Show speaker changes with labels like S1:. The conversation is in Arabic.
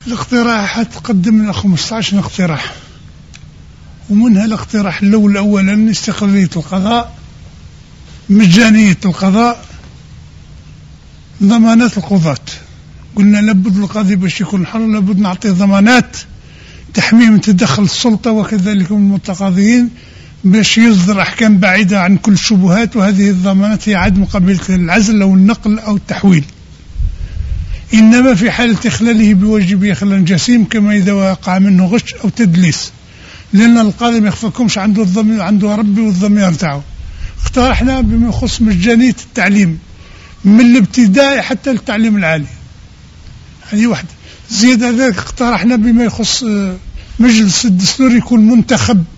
S1: الاقتراحات تقدم لنا 15 اقتراح، ومنها الاقتراح الأول أولا استقلالية القضاء، مجانية القضاء، ضمانات القضاة. قلنا لابد القاضي باش يكون حر لابد نعطيه ضمانات تحميه من تدخل السلطة وكذلك من المتقاضيين باش يصدر أحكام بعيدة عن كل الشبهات، وهذه الضمانات هي عدم قبيلة العزل أو النقل أو التحويل، إنما في حالة إخلاله بواجبه إخلال جسيم كما إذا وقع منه غش أو تدليس، لأن القاضي ما يخفكمش عنده الضمير، عنده ربي والضمير تاعه. اقترحنا بما يخص مجانية التعليم من الابتدائي حتى التعليم العالي، هذه واحدة. زيادة ذلك اقترحنا بما يخص مجلس الدستور يكون منتخب